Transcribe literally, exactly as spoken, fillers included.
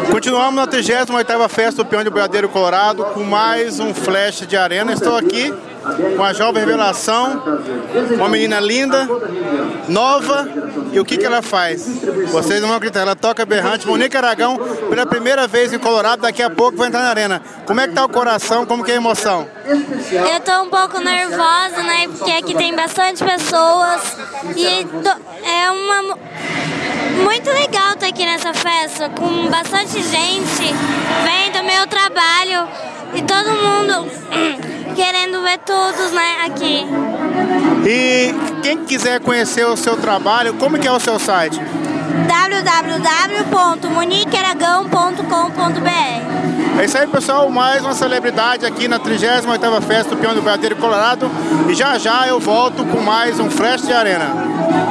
Continuamos na trigésima oitava Festa do Peão de Boiadeiro Colorado com mais um flash de arena. Estou aqui com a jovem revelação, uma menina linda, nova, e o que, que ela faz? Vocês não vão acreditar, ela toca berrante. Monique Aragão, pela primeira vez em Colorado, daqui a pouco vai entrar na arena. Como é que tá o coração, como que é a emoção? Eu tô um pouco nervosa, né, porque aqui tem bastante pessoas e é uma... muito legal estar aqui nessa festa, com bastante gente vendo o meu trabalho e todo mundo querendo ver todos, né, aqui. E quem quiser conhecer o seu trabalho, como que é o seu site? w w w ponto monique aragão ponto com ponto b r. É isso aí, pessoal, mais uma celebridade aqui na trigésima oitava Festa do Peão do Boiadeiro Colorado, e já já eu volto com mais um flash de arena.